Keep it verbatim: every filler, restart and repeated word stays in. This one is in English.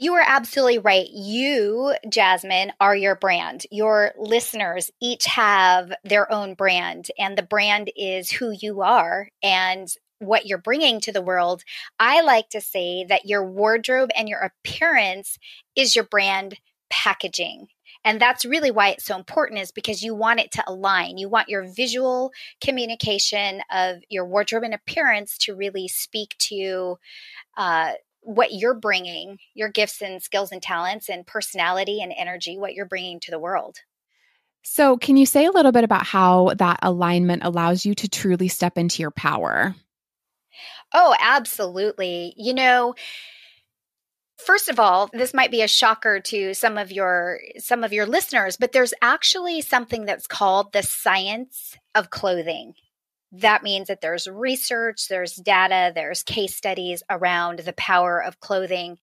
You are absolutely right. You, Jasmine, are your brand. Your listeners each have their own brand, and the brand is who you are and what you're bringing to the world. I like to say that your wardrobe and your appearance is your brand packaging. And that's really why it's so important, is because you want it to align. You want your visual communication of your wardrobe and appearance to really speak to uh, what you're bringing, your gifts and skills and talents and personality and energy, what you're bringing to the world. So can you say a little bit about how that alignment allows you to truly step into your power? Oh, absolutely. You know, first of all, this might be a shocker to some of your some of your listeners, but there's actually something that's called the science of clothing. That means that there's research, there's data, there's case studies around the power of clothing.